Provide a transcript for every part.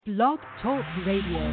Blog Talk Radio.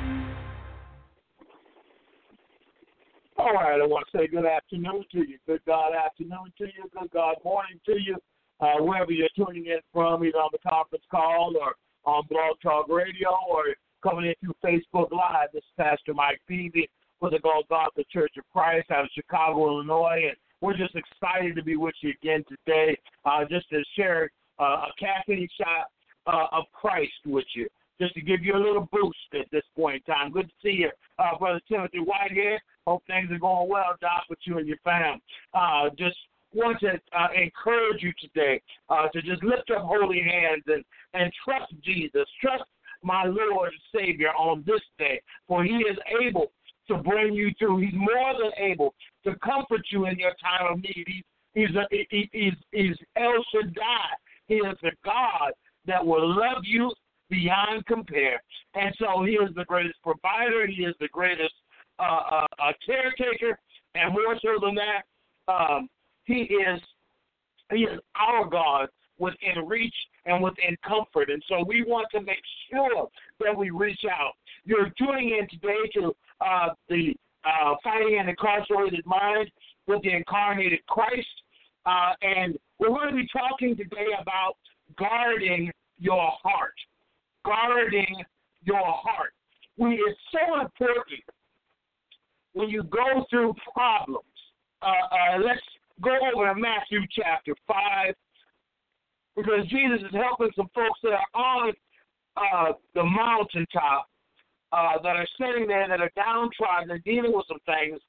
All right, I want to say good afternoon to you. Good God afternoon to you. Good God morning to you. Wherever you're tuning in from, either on the conference call or on Blog Talk Radio or coming in through Facebook Live. This is Pastor Mike Beebe with the Golgotha Church of Christ out of Chicago, Illinois. And we're just excited to be with you again today, just to share a caffeine shot of Christ with you, just to give you a little boost at this point in time. Good to see you, Brother Timothy Whitehead. Hope things are going well, Doc, with you and your family. Just want to encourage you today to just lift up holy hands and trust Jesus. Trust my Lord and Savior on this day, for he is able to bring you through. He's more than able to comfort you in your time of need. He's El Shaddai. He is the God that will love you beyond compare. And so he is the greatest provider. He is the greatest caretaker. And more so than that, he is our God within reach and within comfort. And so we want to make sure that we reach out. You're tuning in today to the Fighting an Incarcerated Mind with the Incarnated Christ. And we're going to be talking today about guarding your heart. Guarding your heart. It's so important when you go through problems. Let's go over to Matthew chapter 5, because Jesus is helping some folks that are on the mountaintop, that are sitting there, that are downtrodden, they're dealing with some things.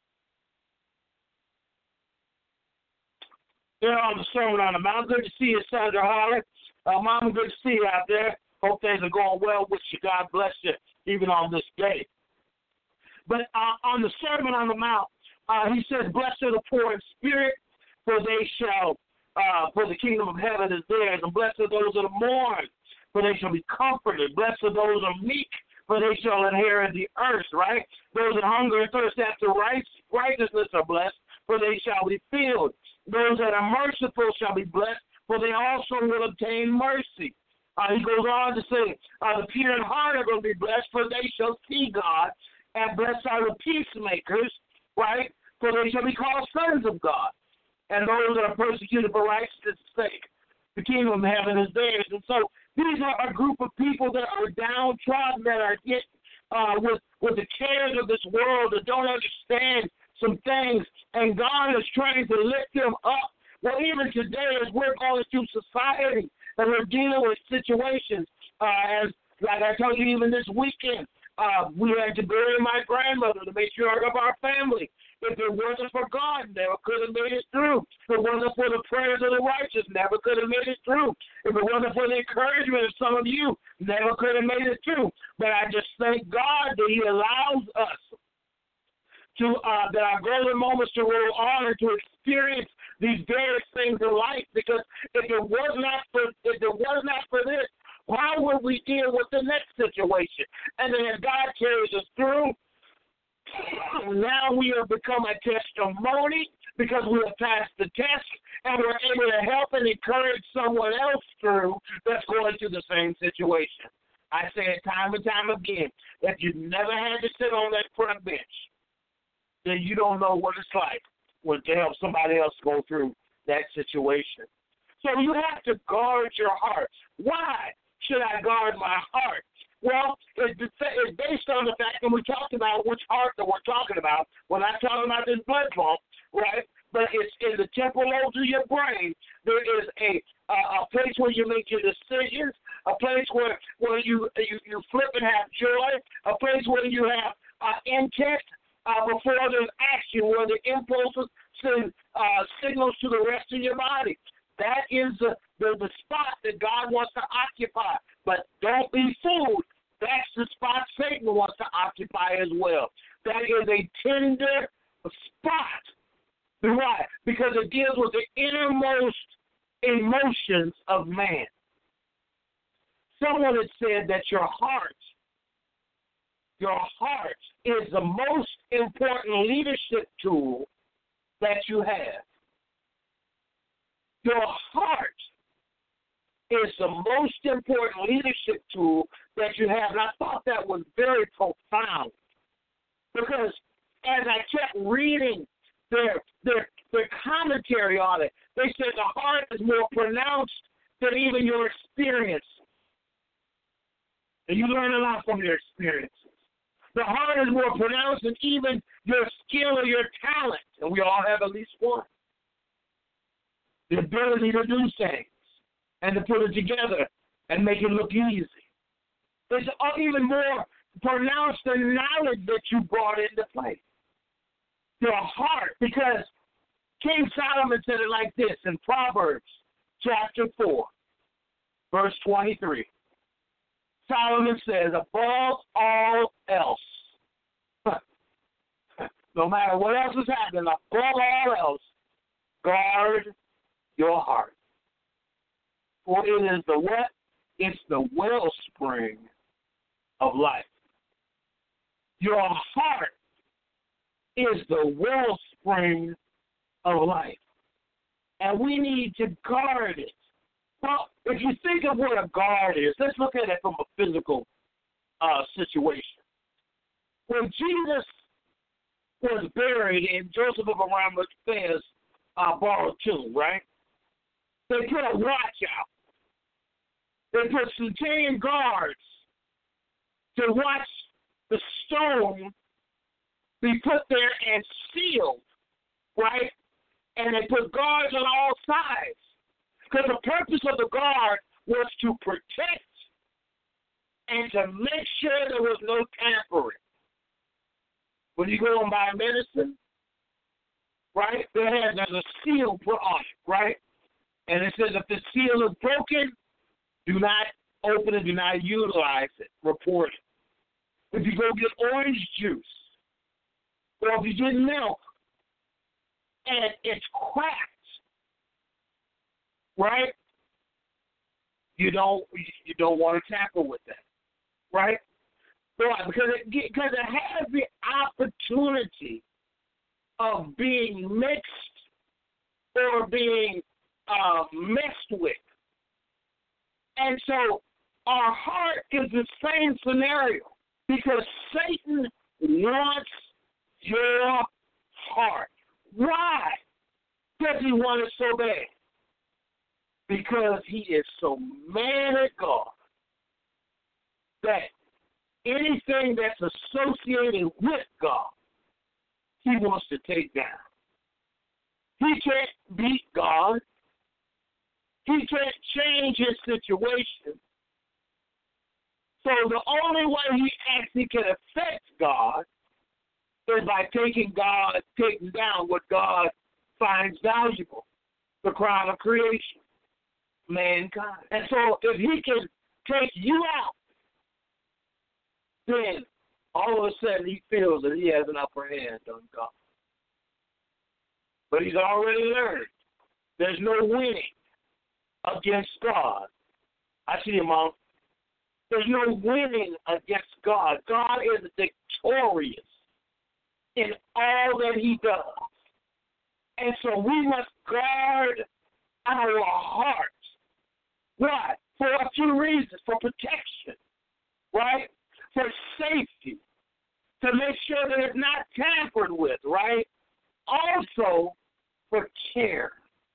They're on the Sermon on the Mount. Good to see you, Sandra Holly. Mama, good to see you out there. Hope things are going well with you. God bless you, even on this day. But on the Sermon on the Mount, he says, "Blessed are the poor in spirit, for they shall, for the kingdom of heaven is theirs. And blessed are those that mourn, for they shall be comforted. Blessed are those that are meek, for they shall inherit the earth," right? "Those that hunger and thirst after righteousness are blessed, for they shall be filled. Those that are merciful shall be blessed, for they also will obtain mercy." He goes on to say, "The pure in heart are going to be blessed, for they shall see God. And blessed are the peacemakers," right? "For they shall be called sons of God. And those that are persecuted for righteousness' sake, the kingdom of heaven is theirs." And so these are a group of people that are downtrodden, that are hit with the cares of this world, that don't understand some things, and God is trying to lift them up. Well, even today, as we're going through society, and we're dealing with situations, as like I told you, even this weekend, we had to bury my grandmother to make sure of our family. If it wasn't for God, never could have made it through. If it wasn't for the prayers of the righteous, never could have made it through. If it wasn't for the encouragement of some of you, never could have made it through. But I just thank God that he allows us to, that our golden moments to roll on and to experience these various things in life. Because if it was not for this, how would we deal with the next situation? And then as God carries us through, now we have become a testimony because we have passed the test, and we're able to help and encourage someone else through that's going through the same situation. I say it time and time again, if you've never had to sit on that front bench, then you don't know what it's like to help somebody else go through that situation. So you have to guard your heart. Why should I guard my heart? Well, it's based on the fact, and we talked about which heart that we're talking about. We're not talking about this blood pump, right? But it's in the temporal lobes of your brain. There is a place where you make your decisions, a place where you flip and have joy, a place where you have intent before there's action, where the impulses send signals to the rest of your body. That is the spot that God wants to occupy. But don't be fooled. That's the spot Satan wants to occupy as well. That is a tender spot. Why? Because it deals with the innermost emotions of man. Someone had said that your heart is the most important leadership tool that you have. Your heart is the most important leadership tool that you have. And I thought that was very profound because as I kept reading their commentary on it, they said the heart is more pronounced than even your experience. And you learn a lot from your experiences. The heart is more pronounced than even your skill or your talent. And we all have at least one. The ability to do things and to put it together and make it look easy. It's even more pronounced than knowledge that you brought into play. Your heart, because King Solomon said it like this in Proverbs chapter 4, verse 23. Solomon says, above all else, no matter what else is happening, above all else, guard your heart. For it is the what? It's the wellspring of life. Your heart is the wellspring of life. And we need to guard it. Well, if you think of what a guard is, let's look at it from a physical situation. When Jesus was buried in Joseph of Arimathea's borrowed tomb, right? They put a watch out. They put centurion guards to watch the stone be put there and sealed, right? And they put guards on all sides. Because the purpose of the guard was to protect and to make sure there was no tampering. When you go and buy medicine, right, there's a seal put on it, right? And it says if the seal is broken, do not open it, do not utilize it, report it. If you go get orange juice, or if you get milk, and it's cracked, right? You don't want to tamper with that, right? Why? Because it has the opportunity of being mixed or being messed with. And so our heart is the same scenario because Satan wants your heart. Why does he want it so bad? Because he is so mad at God that anything that's associated with God, he wants to take down. He can't beat God. He can't change his situation. So the only way he actually can affect God is by taking down what God finds valuable, the crown of creation, mankind. And so if he can take you out, then all of a sudden he feels that he has an upper hand on God. But he's already learned there's no winning against God. I see him on. There's no winning against God. God is victorious in all that he does. And so we must guard our hearts. Why? For a few reasons. For protection, right? For safety. To make sure that it's not tampered with, right? Also, for care.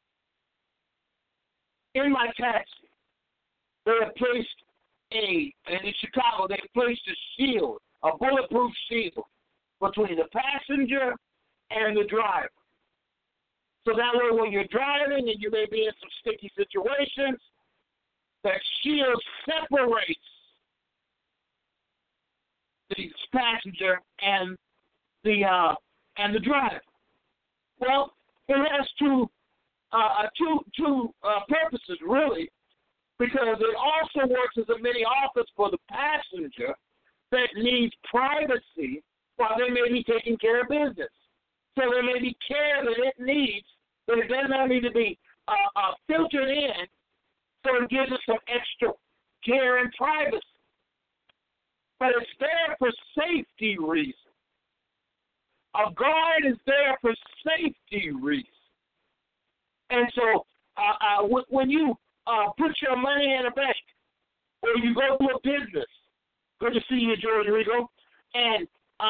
In my taxi, they have placed in Chicago, they placed a shield, a bulletproof shield, between the passenger and the driver. So that way when you're driving and you may be in some sticky situations, that shield separates the passenger and the driver. Well, it has two purposes, really, because it also works as a mini office for the passenger that needs privacy while they may be taking care of business. So there may be care that it needs, but it does not need to be filtered in, so it gives us some extra care and privacy. But it's there for safety reasons. A guard is there for safety reasons. And so when you put your money in a bank or you go to a business Good to see you, George Rico. And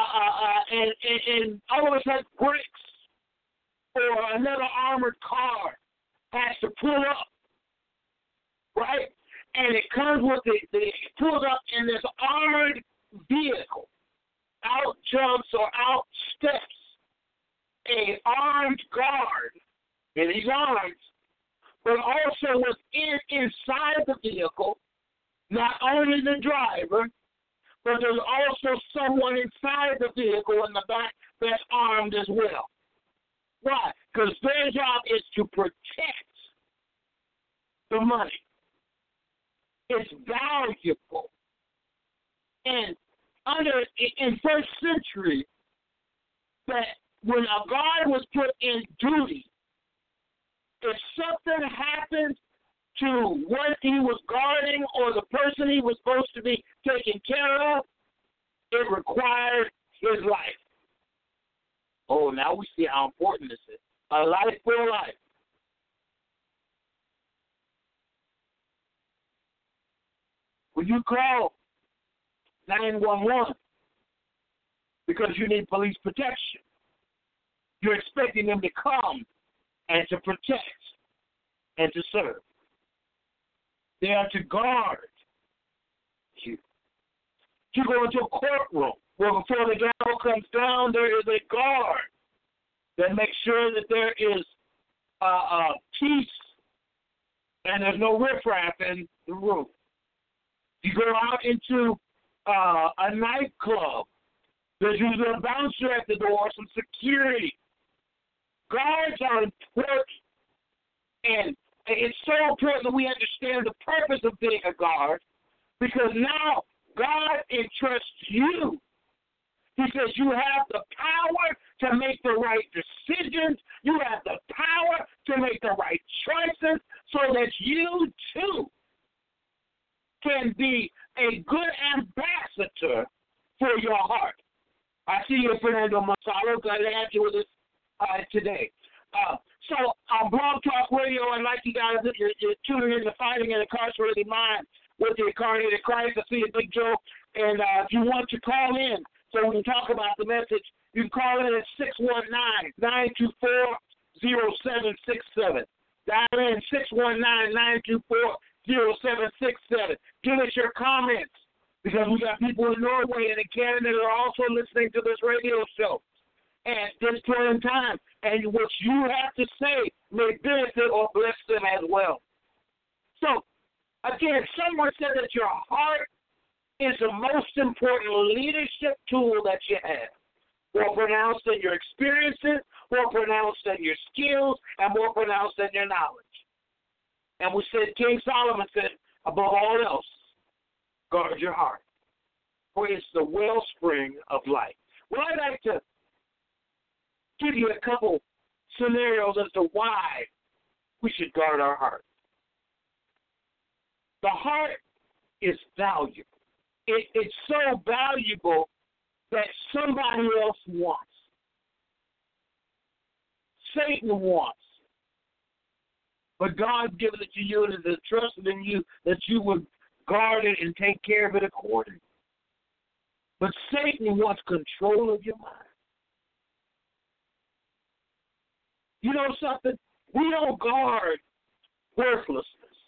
all of us have bricks, or another armored car has to pull up, right? And it comes with it pulls up in this armored vehicle. Out jumps or out steps an armed guard, and he's armed, but also inside the vehicle, not only the driver, but there's also someone inside the vehicle in the back that's armed as well. Why? Because their job is to protect the money. It's valuable. And in first century, that when a guard was put in duty, if something happened to what he was guarding or the person he was supposed to be taking care of, it required his life. Oh, now we see how important this is. A life for a life. When you call 911 because you need police protection, you're expecting them to come and to protect and to serve. They are to guard you. You go into a courtroom where before the gavel comes down, there is a guard that makes sure that there is peace and there's no riffraff in the room. You go out into a nightclub, there's usually a bouncer at the door, some security. Guards are important, and it's so important that we understand the purpose of being a guard, because now God entrusts you. He says you have the power to make the right decisions. You have the power to make the right choices so that you, too, can be a good ambassador for your heart. I see you, Fernando Masalo. Glad to have you with us today. So on Blog Talk Radio, I'd like you guys, you're tuning in to Fighting an Incarcerated Mind with the Incarnated Christ. I see you, Big Joe. And if you want to call in so we can talk about the message, you can call in at 619-924-0767. Dial in 619-924-0767. Give us your comments, because we got people in Norway and in Canada that are also listening to this radio show at this point in time. And what you have to say may benefit or bless them as well. So, again, someone said that your heart is the most important leadership tool that you have. More pronounced than your experiences, more pronounced than your skills, and more pronounced than your knowledge. And we said, King Solomon said, above all else, guard your heart, for it's the wellspring of life. Well, I'd like to give you a couple scenarios as to why we should guard our heart. The heart is valuable. It's so valuable that somebody else wants. Satan wants. But God given it to you and is entrusted in you that you would guard it and take care of it accordingly. But Satan wants control of your mind. You know something? We don't guard worthlessness.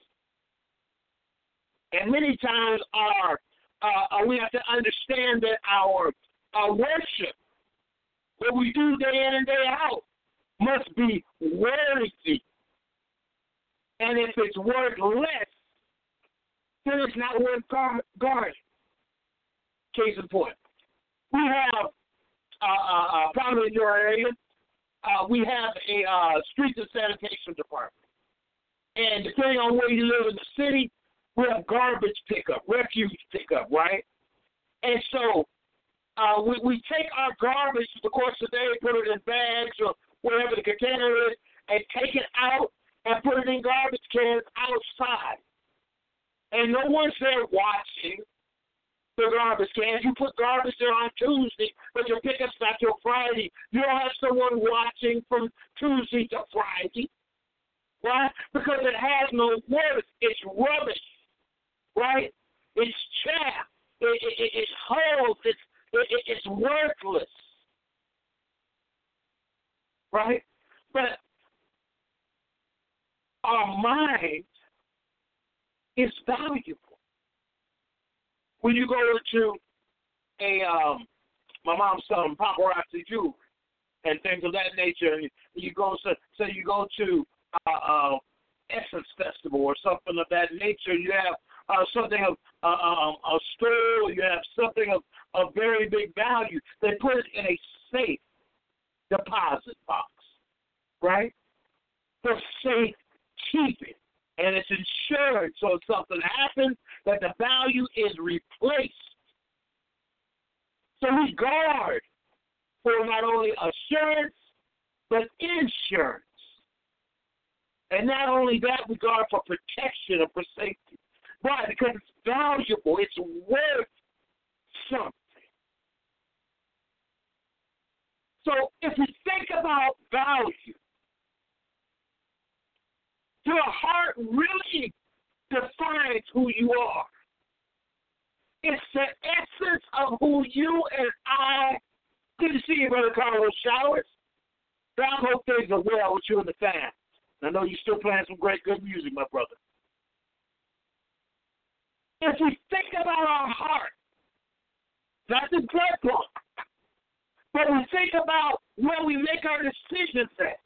And many times we have to understand that our worship, what we do day in and day out, must be worthy. And if it's worth less, then it's not worth guarding. Case in point. We have, probably in your area, we have a street and sanitation department. And depending on where you live in the city, we have garbage pickup, refuse pickup, right? And so we take our garbage the course of the day, put it in bags or whatever the container is, and take it out and put it in garbage cans outside. And no one's there watching the garbage cans. You put garbage there on Tuesday, but your pickup's not till Friday. You don't have someone watching from Tuesday to Friday. Why? Because it has no worth. It's rubbish, right? It's chaff. it holds, it's worthless, right? But our mind is valuable. When you go to my mom's selling paparazzi jewelry and things of that nature, and you go, so you go to Essence Festival or something of that nature, you have something of a store, you have something of very big value. They put it in a safe deposit box, right? For safe keeping. And it's insured, so if something happens, that the value is replaced. So we guard for not only assurance, but insurance. And not only that, we guard for protection and for safety. Why? Because it's valuable. It's worth something. So if we think about value, your heart really defines who you are. It's the essence of who you and I. Good to see you, Brother Carlos Showers. I hope things are well with you and the fans. I know you're still playing some great, good music, my brother. If we think about our heart, not the blood pump, but we think about where we make our decisions at.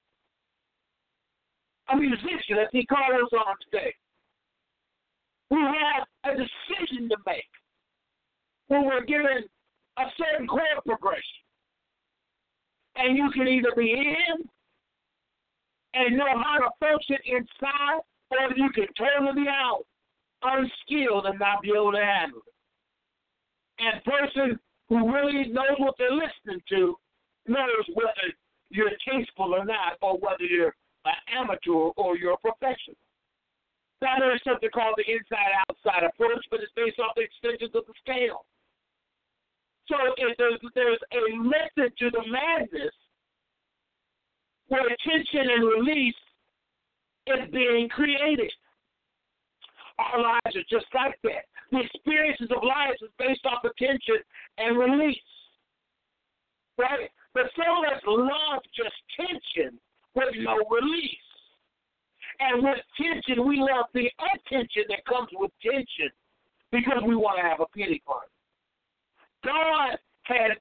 A musician, as he calls on today, we have a decision to make when we're given a certain chord progression. And you can either be in and know how to function inside, or you can totally be out, unskilled, and not be able to handle it. And the person who really knows what they're listening to knows whether you're tasteful or not, or whether you're an amateur or you're a professional. Now there's something called the inside-outside approach, but it's based off the extensions of the scale. So if there's a method to the madness where tension and release is being created. Our lives are just like that. The experiences of life is based off of tension and release. Right? But some of us love just tension with no release. And with tension, we love the attention that comes with tension because we want to have a pity party. God has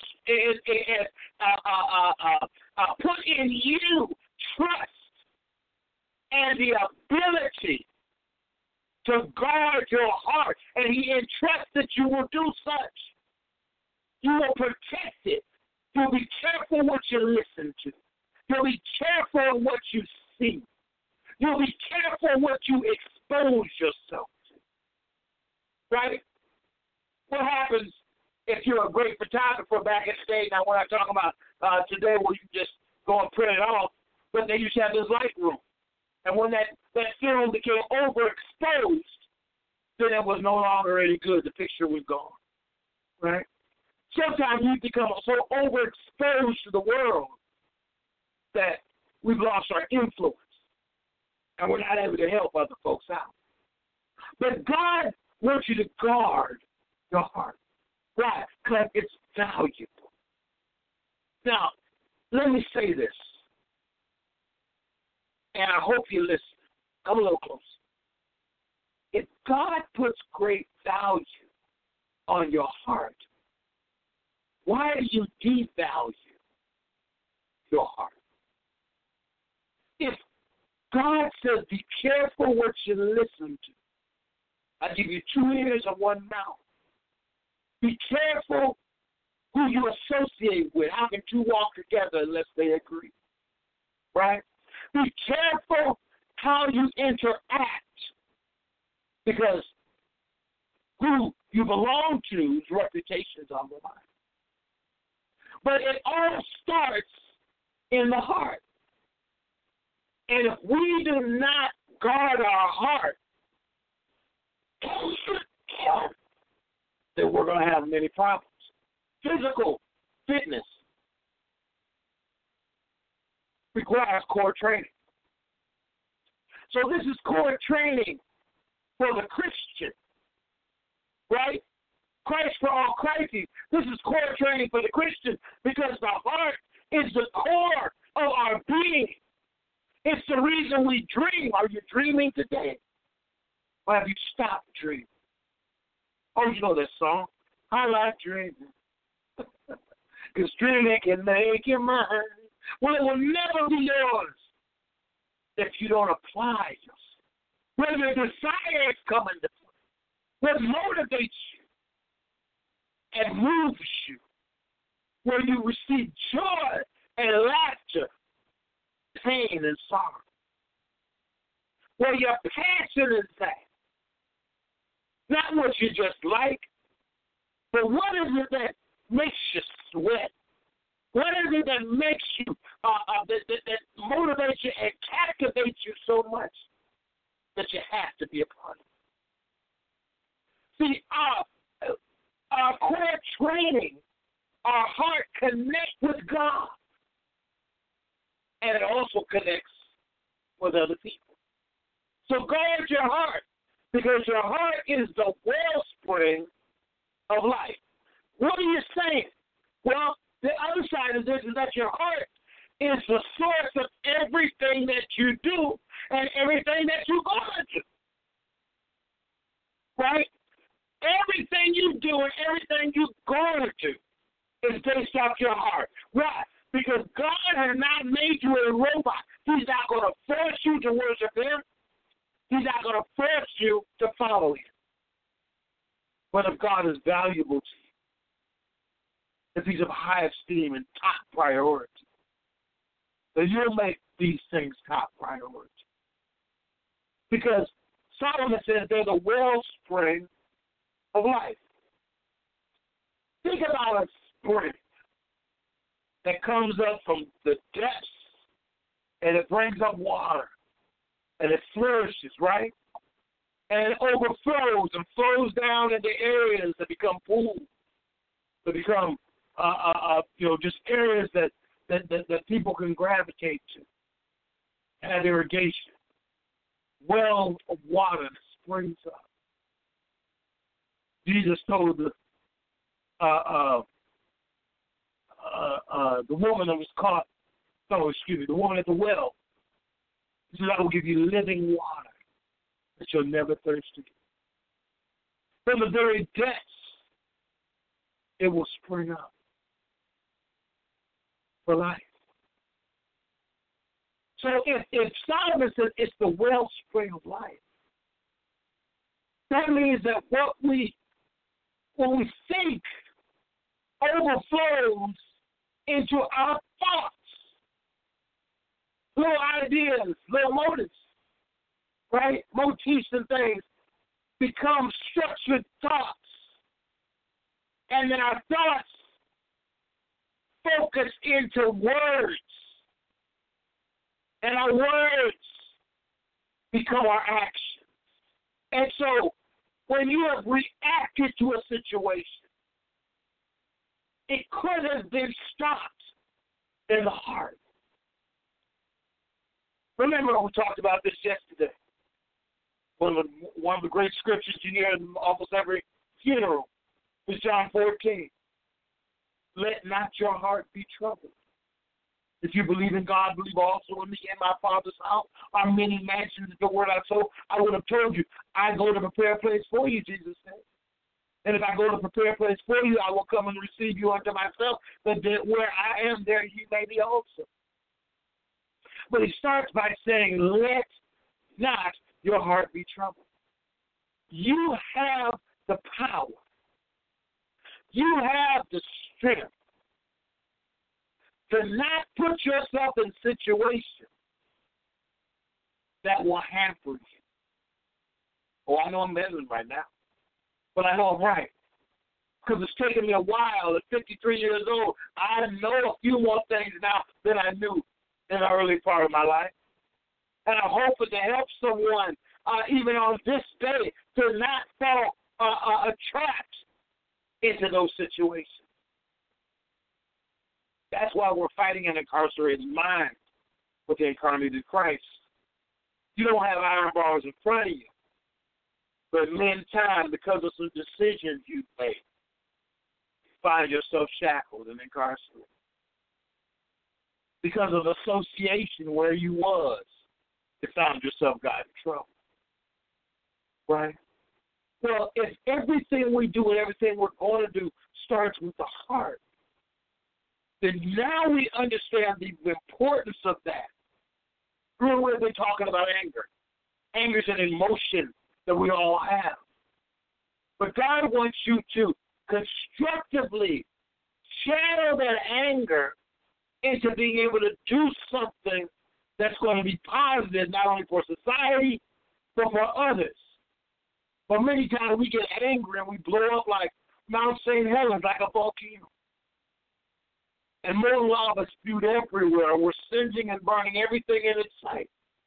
put in you trust and the ability to guard your heart, and He entrusts that you will do such. You will protect it. You'll be careful what you listen to. You'll be careful what you see. You'll be careful what you expose yourself to. Right? What happens if you're a great photographer back in the day? Now, we're not talking about today where you just go and print it off, but they used to have this Lightroom. And when that film became overexposed, then it was no longer any good. The picture was gone. Right? Sometimes we become so overexposed to the world that we've lost our influence. And we're not able to help other folks out. But God wants you to guard your heart. Why? Because it's valuable. Now, let me say this. And I hope you listen. Come a little closer. If God puts great value on your heart, why do you devalue your heart? If God says, be careful what you listen to, I give you 2 ears and 1 mouth. Be careful who you associate with. How can 2 walk together unless they agree? Right? Be careful how you interact, because who you belong to's reputation is on the line. But it all starts in the heart. And if we do not guard our heart, then we're going to have many problems. Physical fitness requires core training. So this is core training for the Christian, right? Christ for all crises. This is core training for the Christian because the heart is the core of our being. It's the reason we dream. Are you dreaming today? Or have you stopped dreaming? Oh, you know that song? I like dreaming. Because dreaming can make your mind. Well, it will never be yours if you don't apply yourself. When the desires come into play, what motivates you and moves you, where you receive joy and laughter, pain and sorrow, where your passion is at. Not what you just like, but what is it that makes you sweat? What is it that makes you, that motivates you and captivates you so much that you have to be a part of it? See, our core training, our heart connects with God, and it also connects with other people. So guard your heart, because your heart is the wellspring of life. What are you saying? Well, the other side of this is that your heart is the source of everything that you do and everything that you're going to do. Right? Everything you do and everything you're going to do is based off your heart. Right? Because God has not made you a robot. He's not going to force you to worship Him. He's not going to force you to follow Him. But if God is valuable to you, if He's of high esteem and top priority, then you'll make these things top priority. Because Solomon says they're the wellspring of life. Think about a spring that comes up from the depths and it brings up water and it flourishes, right? And it overflows and flows down into areas that become pools, that become just areas that people can gravitate to, have irrigation, wells of water that springs up. Jesus told the woman that was caught, the woman at the well, He said, I will give you living water that you'll never thirst again. From the very depths, it will spring up for life. So if Solomon says it's the wellspring of life, that means that what we think overflows into our thoughts, little ideas, little motives, right? Motifs and things become structured thoughts. And then our thoughts focus into words. And our words become our actions. And so when you have reacted to a situation, it could have been stopped in the heart. Remember, we talked about this yesterday. One of the great scriptures you hear in almost every funeral is John 14. Let not your heart be troubled. If you believe in God, believe also in me. In my Father's house are many mansions. The word I told, I would have told you. I go to prepare a place for you, Jesus said. And if I go to prepare a place for you, I will come and receive you unto myself, that where I am, there you may be also. But he starts by saying, let not your heart be troubled. You have the power. You have the strength to not put yourself in situations that will hamper you. Oh, I know I'm meddling right now, but I know I'm right. Because it's taken me a while. At 53 years old, I know a few more things now than I knew in the early part of my life. And I'm hoping to help someone, even on this day, to not fall trapped into those situations. That's why we're fighting an incarcerated mind with the incarnated Christ. You don't have iron bars in front of you. But in time, because of some decisions you've made, find yourself shackled and incarcerated. Because of association where you was, you found yourself got in trouble. Right? Well, if everything we do and everything we're going to do starts with the heart, then now we understand the importance of that. Remember, we've been talking about anger. Anger is an emotion that we all have. But God wants you to constructively channel that anger into being able to do something that's going to be positive, not only for society, but for others. But many times we get angry and we blow up like Mount St. Helens, like a volcano. And molten lava spewed everywhere. We're singeing and burning everything in its sight.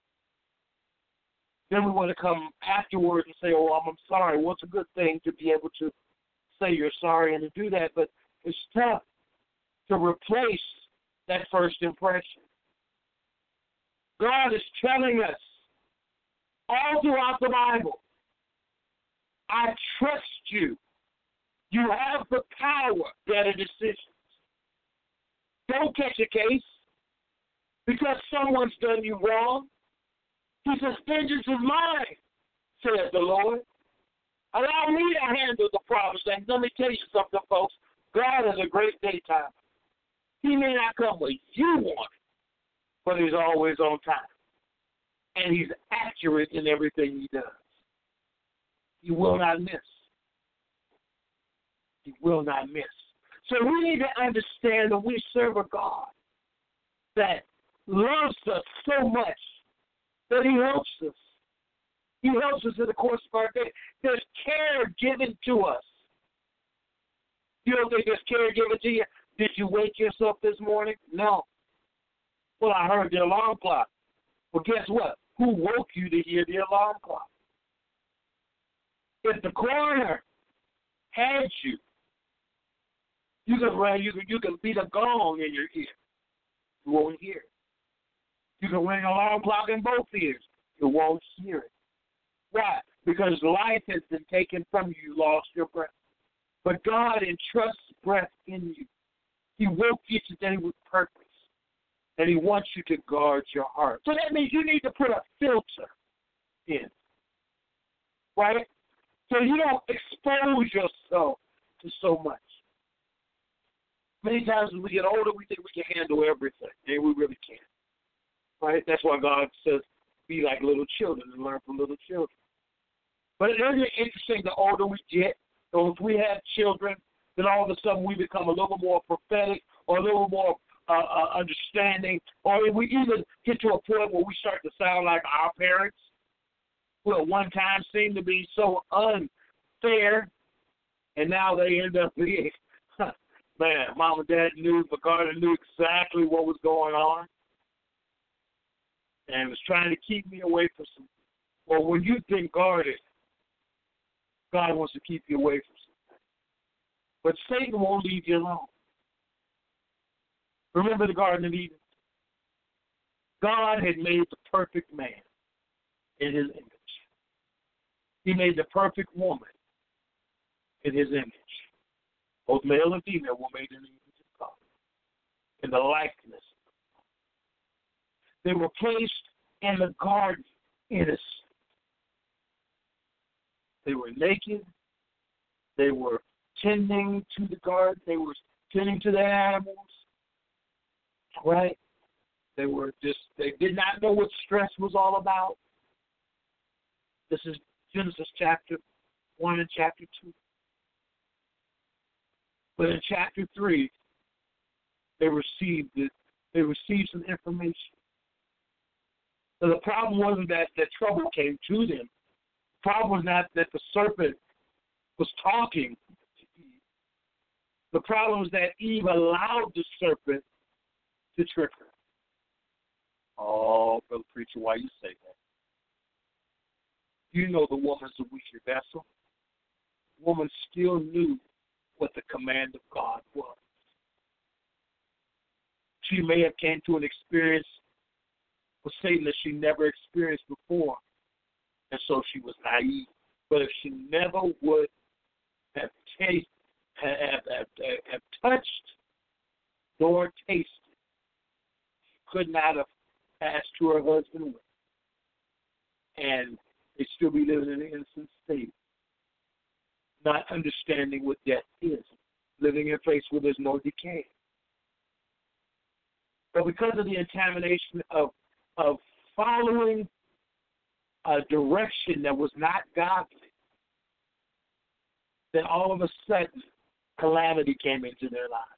Then we want to come afterwards and say, oh, I'm sorry. Well, it's a good thing to be able to say you're sorry and to do that, but it's tough to replace that first impression. God is telling us all throughout the Bible, I trust you. You have the power, better decisions. Don't catch a case because someone's done you wrong. He says, vengeance is mine, says the Lord. Allow me to handle the problem. And let me tell you something, folks. God is a great daytime. He may not come when you want it, but he's always on time. And he's accurate in everything he does. He will not miss. He will not miss. So we need to understand that we serve a God that loves us so much that he helps us. He helps us in the course of our day. There's care given to us. You don't think there's care given to you? Did you wake yourself this morning? No. Well, I heard the alarm clock. Well, guess what? Who woke you to hear the alarm clock? If the coroner had you, you can beat a gong in your ear. You won't hear it. You can ring an alarm clock in both ears. You won't hear it. Why? Because life has been taken from you. You lost your breath. But God entrusts breath in you. He woke you today with purpose. And he wants you to guard your heart. So that means you need to put a filter in. Right? So you don't expose yourself to so much. Many times when we get older, we think we can handle everything. And we really can't. Right? That's why God says, be like little children and learn from little children. But it is interesting, the older we get, so if we have children, then all of a sudden we become a little more prophetic or a little more understanding, or we even get to a point where we start to sound like our parents, who at one time seemed to be so unfair, and now they end up being, man, mom and dad knew, but God knew exactly what was going on, and was trying to keep me away from some. Well, when you've been guarded, God wants to keep you away from something. But Satan won't leave you alone. Remember the Garden of Eden? God had made the perfect man in his image. He made the perfect woman in his image. Both male and female were made in the image of God, in the likeness of God. They were placed in the garden innocent. They were naked. They were tending to the garden. They were tending to their animals. Right? They did not know what stress was all about. This is Genesis chapter 1 and chapter 2. But in chapter 3, they received some information. So the problem wasn't that trouble came to them. The problem was not that the serpent was talking to Eve. The problem was that Eve allowed the serpent to trick her. Oh, brother preacher, why you say that? You know the woman's a weaker vessel. The woman still knew what the command of God was. She may have came to an experience with Satan that she never experienced before, and so she was naive. But if she never would have tasted have touched nor tasted, could not have passed to her husband with, and they still be living in an innocent state, not understanding what death is, living in a place where there's no decay. But because of the contamination of following a direction that was not godly, then all of a sudden calamity came into their lives.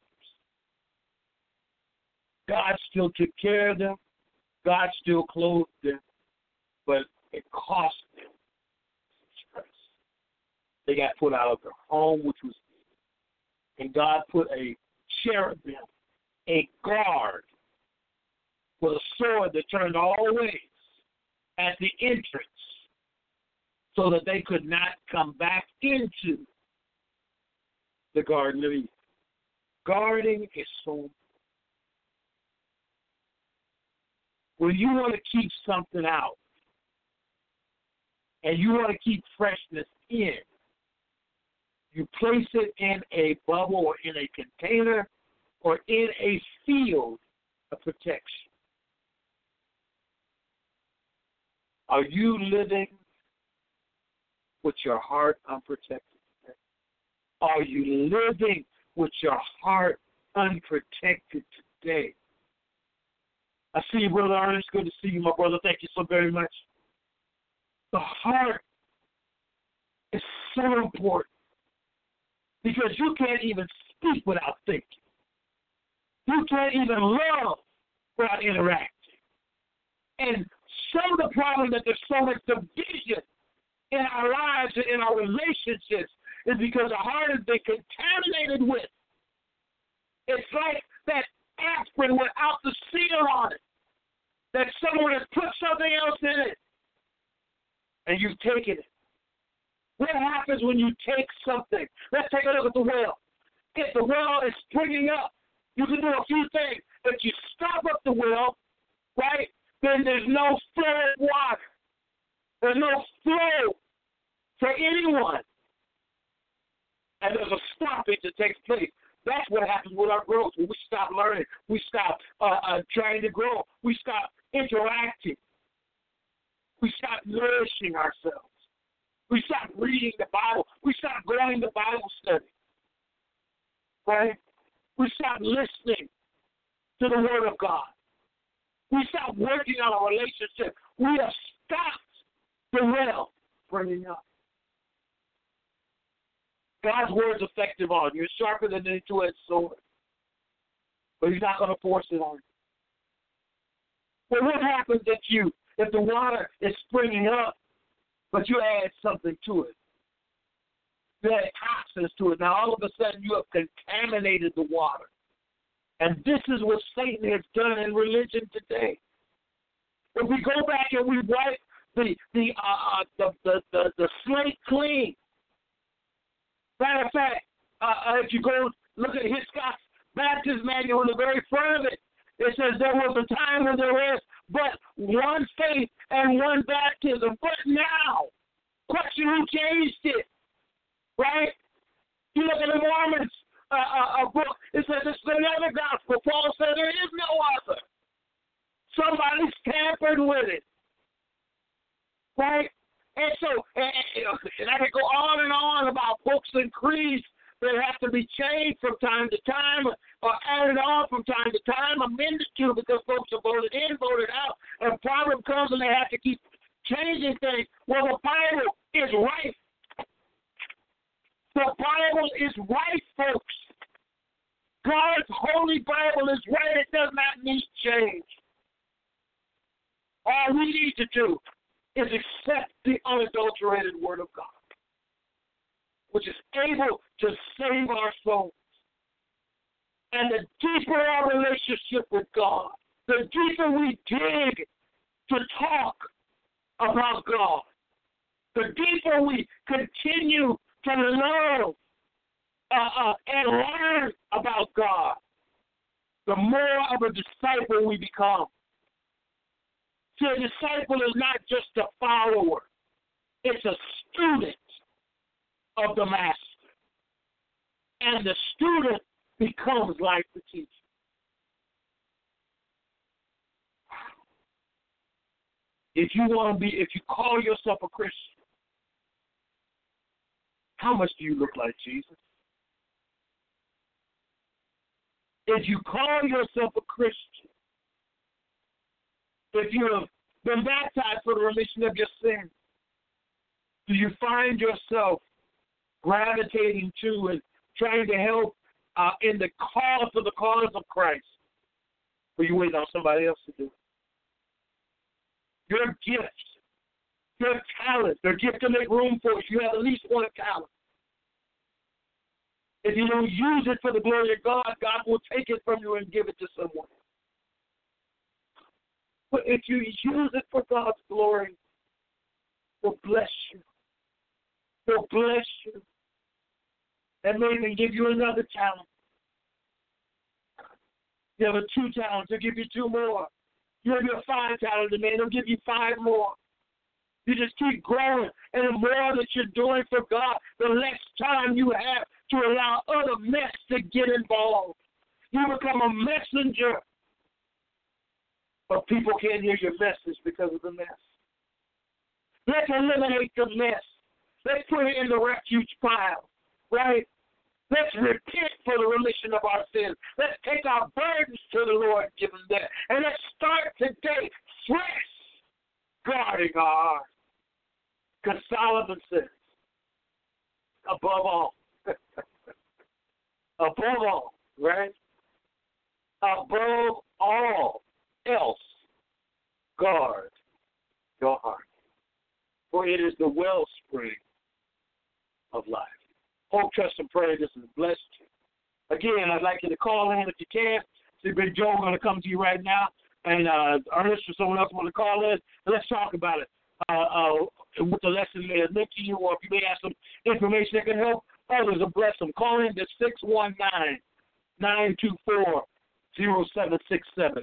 God still took care of them. God still clothed them, but it cost them stress. They got put out of their home, which was, and God put a cherubim, a guard, with a sword that turned all ways at the entrance so that they could not come back into the Garden of Eden. Guarding is so important. When you want to keep something out and you want to keep freshness in, you place it in a bubble or in a container or in a field of protection. Are you living with your heart unprotected today? Are you living with your heart unprotected today? I see you, Brother Ernest. Good to see you, my brother. Thank you so very much. The heart is so important because you can't even speak without thinking. You can't even love without interacting. And some of the problem that there's so much division in our lives and in our relationships is because our heart has been contaminated with. It's like that aspirin without the seal on it, that someone has put something else in it, and you've taken it. What happens when you take something? Let's take a look at the well. If the well is springing up, you can do a few things. If you stop up the well, right, then there's no flow of water. There's no flow for anyone. And there's a stoppage that takes place. That's what happens with our growth. When we stop learning, we stop trying to grow, we stop interacting, we stop nourishing ourselves, we stop reading the Bible, we stop going to Bible study, right? We stop listening to the Word of God. We stop working on a relationship. We have stopped the well bringing up. God's word is effective on you. It's sharper than any two-edged sword. But he's not going to force it on you. Well, what happens if the water is springing up, but you add something to it? You add toxins to it. Now, all of a sudden, you have contaminated the water. And this is what Satan has done in religion today. If we go back and we wipe the slate clean, matter of fact, if you go look at Hitchcock's baptism manual, in the very front of it, it says there was a time when there was but one faith and one baptism. But now, question who changed it, right? You look at the Mormons book, it says it's another gospel. Paul said there is no other. Somebody's tampered with it, right? And so, and I could go on and on about books and creeds that have to be changed from time to time or added on from time to time, amended to because folks are voted in, voted out, and a problem comes and they have to keep changing things. Well, the Bible is right. The Bible is right, folks. God's holy Bible is right. It does not need change. All we need to do is accept the unadulterated Word of God, which is able to save our souls. And the deeper our relationship with God, the deeper we dig to talk about God, the deeper we continue to love and learn about God, the more of a disciple we become. See, a disciple is not just a follower. It's a student of the Master. and the student becomes like the teacher. If you call yourself a Christian, how much do you look like Jesus? If you call yourself a Christian, if you have been baptized for the remission of your sins, do you find yourself gravitating to and trying to help in the cause of Christ? Or you waiting on somebody else to do it? Your gifts, your talent, your gift to make room for it. You have at least one talent. If you don't use it for the glory of God, God will take it from you and give it to someone. But if you use it for God's glory, He'll bless you. He'll bless you. And maybe give you another talent. You have 2 talents, He'll give you 2 more. You have your 5 talented man, He'll give you 5 more. You just keep growing. And the more that you're doing for God, the less time you have to allow other mess to get involved. You become a messenger. But people can't hear your message because of the mess. Let's eliminate the mess. Let's put it in the refuge pile, right? Let's repent for the remission of our sins. Let's take our burdens to the Lord, give them that. And let's start today fresh, guarding our heart. Because Solomon says, above all, right? Above all else, guard your heart. For it is the wellspring of life. Hope, trust, and pray this has blessed you. Again, I'd like you to call in if you can. See, Big Joe, we're going to come to you right now. And Ernest or someone else want to call in. And let's talk about it. What the lesson may have meant to you, or if you may have some information that can help others or bless them. Call in to 619-924-0767.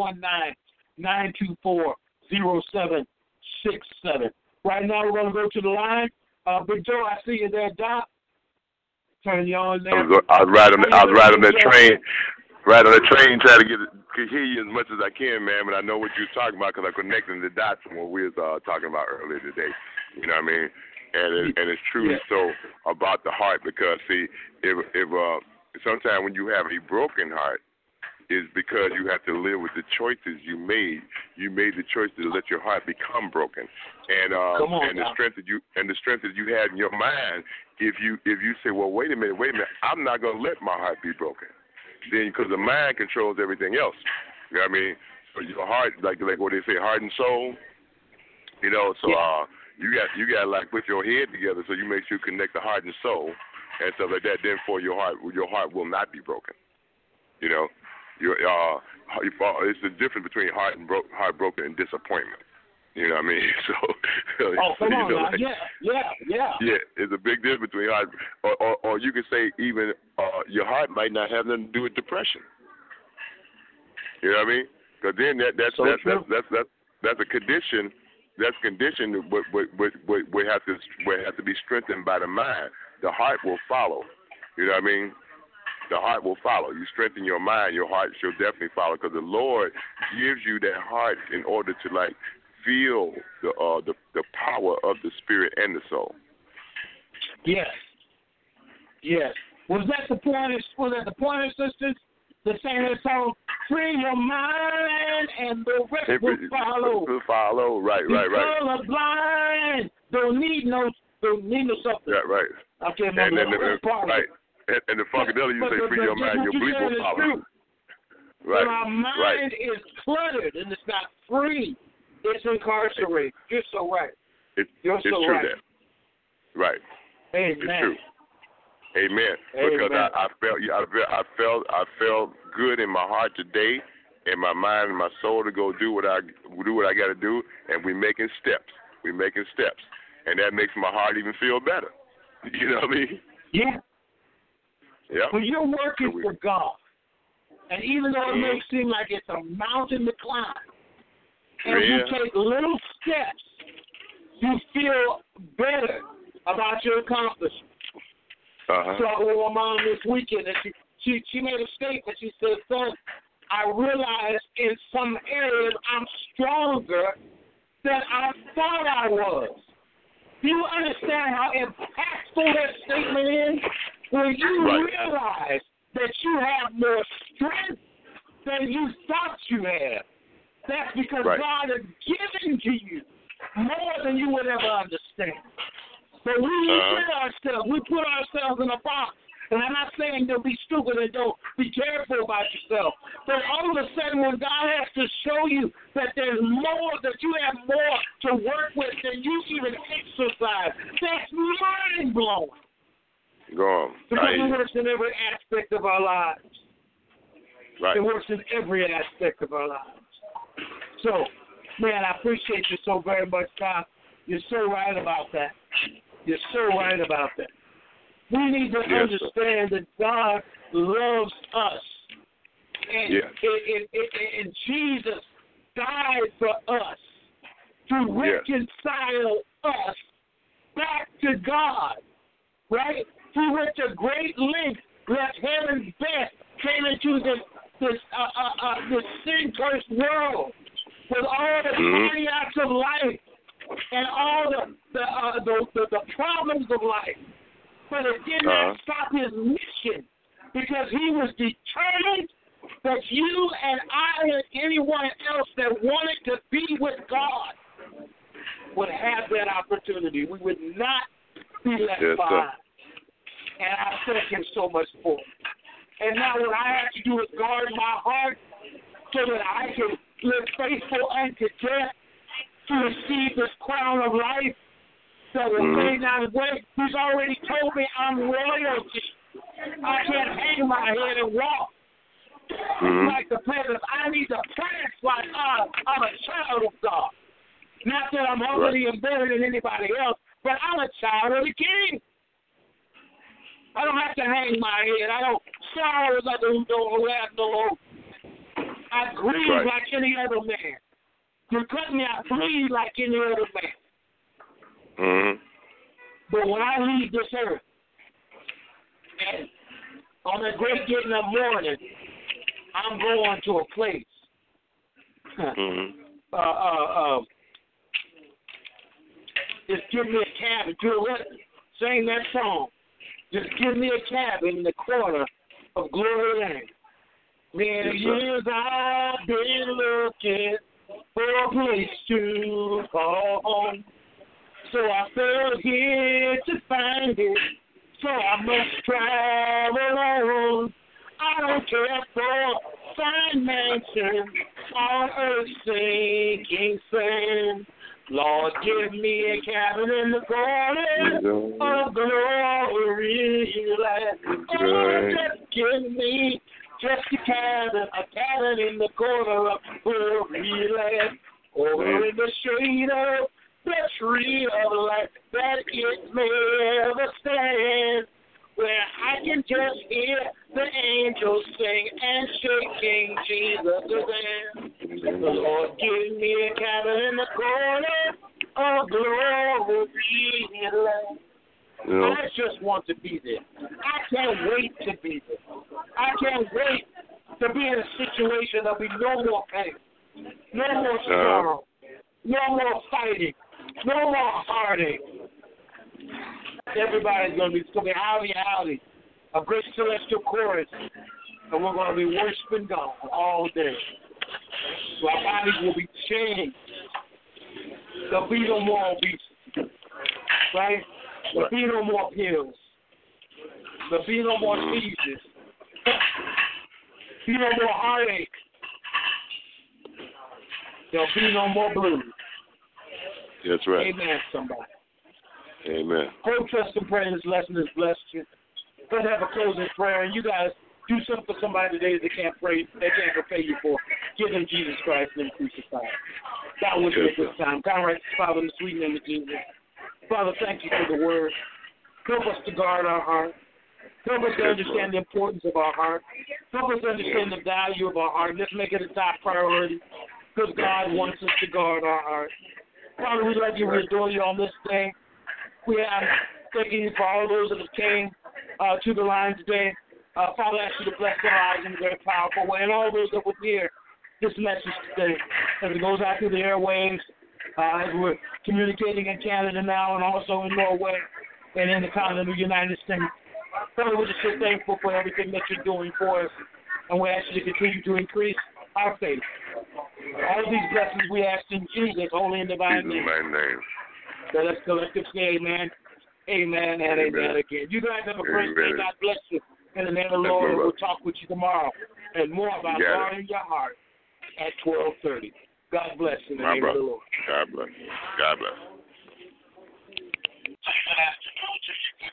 619-924-0767. Right now, we're going to go to the line. Big Joe, I see you there, Doc. Turn you on there. I was riding on that train. Right on the train, trying to hear you as much as I can, man. But I know what you're talking about because I'm connecting the dots from what we was talking about earlier today. You know what I mean? And it's truly so about the heart because see, if sometimes when you have a broken heart, is because you have to live with the choices you made. You made the choice to let your heart become broken, and the strength that you had in your mind. If you say, well, wait a minute, I'm not going to let my heart be broken. Then, because the mind controls everything else. You know what I mean? So your heart, like what they say, heart and soul. You know, so you got to like put your head together so you make sure you connect the heart and soul and stuff like that. Then for your heart will not be broken. You know. It's the difference between heartbroken and disappointment. You know what I mean? So, come on, know, like, yeah. It's a big difference between heart, or you could say even your heart might not have nothing to do with depression. You know what I mean? Because then that's a condition. That's condition would have to be strengthened by the mind. The heart will follow. You know what I mean? The heart will follow. You strengthen your mind, your heart shall definitely follow because the Lord gives you that heart in order to like feel the power of the spirit and the soul. Yes. Was that the point, sisters? The saying that song, free your mind and the rest will follow. Will follow, right. Color blind, don't need no something. Yeah, right. I can't remember the part. Right. And the funkadelic, you say, free your mind, your belief will follow. Right. But our mind is cluttered, and it's not free. It's incarcerated. You're so right. You're so true right. That. Right. Amen. It's true. Amen. Because I felt good in my heart today, in my mind and my soul to go do what I got to do, and we're making steps. And that makes my heart even feel better. You know what I mean? Yeah. Yeah. When you're working for God, and even though it may seem like it's a mountain to climb, and you take little steps, you feel better about your accomplishment. talking with my mom this weekend, and she made a statement. She said, son, I realize in some areas I'm stronger than I thought I was. Do you understand how impactful that statement is? When you realize that you have more strength than you thought you had. That's because God has given to you more than you would ever understand. So we put ourselves in a box. And I'm not saying don't be stupid and don't be careful about yourself. But all of a sudden when God has to show you that there's more, that you have more to work with than you even exercise, that's mind-blowing. Go on. Because it works in every aspect of our lives. Right. It works in every aspect of our lives. So, man, I appreciate you so very much, Tom. You're so right about that. You're so right about that. We need to understand that God loves us. And Jesus died for us to reconcile us back to God. Right? He went to great lengths, left heaven's best, came into this sin-cursed world with all the caveats of life and all the problems of life. But it did not stop his mission because he was determined that you and I and anyone else that wanted to be with God would have that opportunity. We would not be left behind. And I thank him so much for it. And now what I have to do is guard my heart so that I can live faithful unto death to receive this crown of life that will fade down his way. He's already told me I'm royalty. I can't hang my head and walk like the peasants. I need to prance like I'm a child of God. Not that I'm holier and better than anybody else, but I'm a child of the King. I don't have to hang my head. I don't sorrow like who don't have no hope. I grieve like any other man. You cut me, I bleed like any other man. But when I leave this earth, and on the great getting of morning, I'm going to a place. Just give me a cabin. Sing that song. Just give me a cabin in the corner of Glory Lane. Many years I've been looking for a place to call home. So I fell here to find it. So I must travel on. I don't care for fine mansions on earth's sinking sand. Lord, give me a cabin in the corner of glory land. Oh, just give me just a cabin in the corner of glory land. Over in the shade of the tree of life that it may ever stand, where I can just hear the angels sing and shake King Jesus is there. The Lord give me a cabin in the corner of glory land. I just want to be there. I can't wait to be there. I can't wait to be in a situation there'll be no more pain, no more sorrow, no more fighting, no more heartache. Everybody's going to be howdy, howdy. A great celestial chorus. And we're going to be worshiping God all day. So our bodies will be changed. There'll be no more obesity. Right? There'll be no more pills. There'll be no more seizures. There'll be no more heartache. There'll be no more blues. That's right. Amen, somebody. Amen. Hope, trust, and pray this lesson has blessed you. Let's have a closing prayer, and you guys do something for somebody today they can't pray, they can't repay you for. Give them Jesus Christ and them crucified. God with you at this time. God, right, Father, in the sweet name of Jesus. Father, thank you for the word. Help us to guard our heart. Help us to understand the importance of our heart. Help us to understand the value of our heart. Let's make it a top priority because God wants us to guard our heart. Father, we love you. We adore you on this day. We are thanking you for all those that have came to the line today. Father, I ask you to bless their lives in a very powerful way, and all those that would hear this message today as it goes out through the airwaves, as we're communicating in Canada now and also in Norway and in the continental United States. Father, we're just so thankful for everything that you're doing for us, and we ask you to continue to increase our faith. All of these blessings we ask in Jesus' holy and divine name. So let's collectively say amen, amen, and amen again. You guys have a great day. God bless you. In the name of the Lord, and we'll talk with you tomorrow and more about God in your heart at 12:30. God bless in the name of the Lord. God bless. God bless.